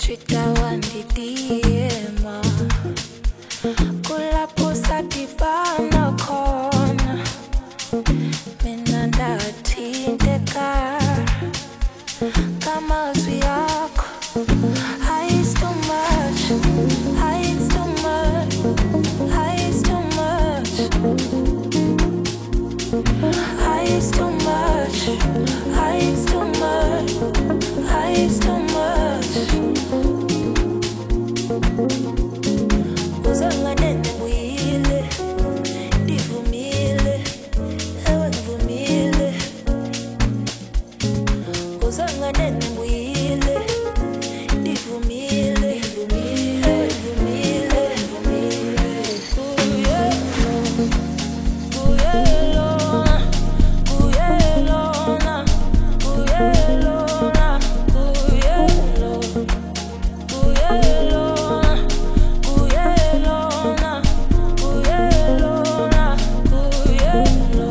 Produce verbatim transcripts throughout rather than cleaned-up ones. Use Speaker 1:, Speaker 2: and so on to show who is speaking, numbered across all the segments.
Speaker 1: chitawandidiyema kulapho sadibana khona mina ndathinteka ngamazwi akho. It's too much, it's too much, it's too much, it's too much, it's too much, it's too much. Uzanganene wile, ndivumile, ewe ngivumile. Uzanganene wile, ndivumile, ndivumile, ndivumile, ndivumile. Kuyelona, kuyelona, kuyelona, kuyelona, kuyelona, kuyelona, kuyelona, kuyelona,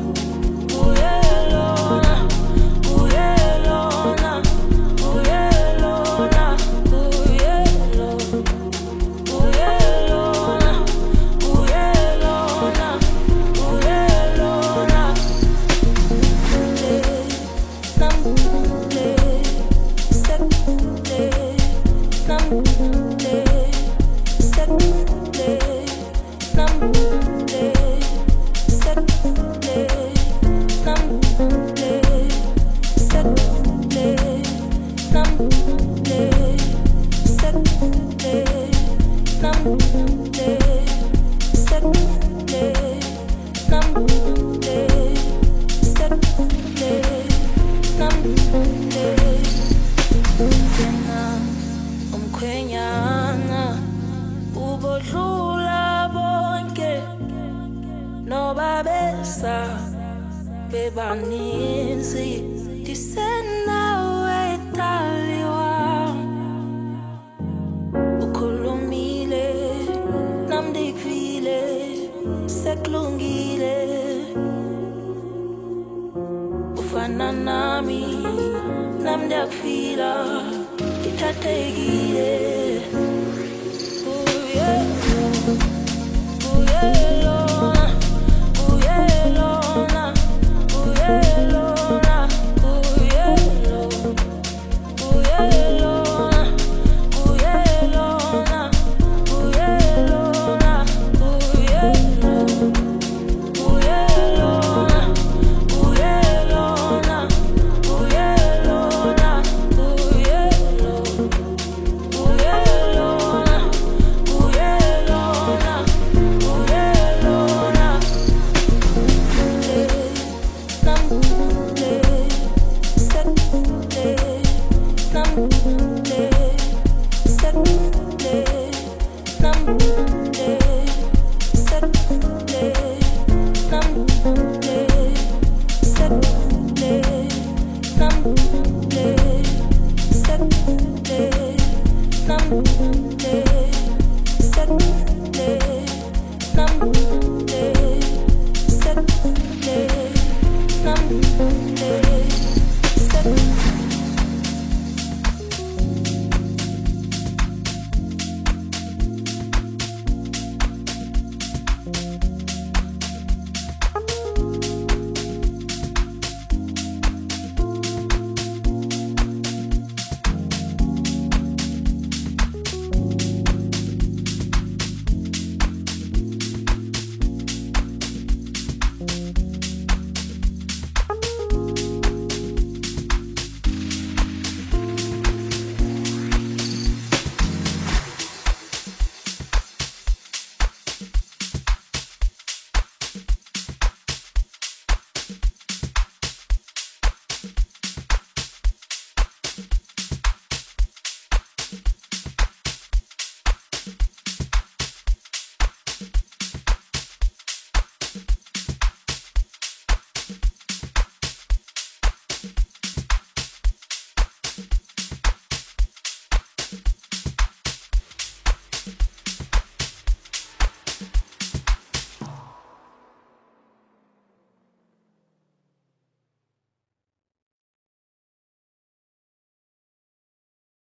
Speaker 1: kuyelona, kuyelona, kuyelona, kuyelona, kuyelona, kuyelona. Namle, sekle, namle, sekle, namle, sekle, namle, sekle, namle, sekle, namle, sekle, namle, sekle, namle. Yena umkhwenyana ubodlula bonke nobabesa bebaninzi ndisenawe taliwa ukhulumile nami ndikuvile sekulungile ufana nami nami ndiyakufila ngithathekile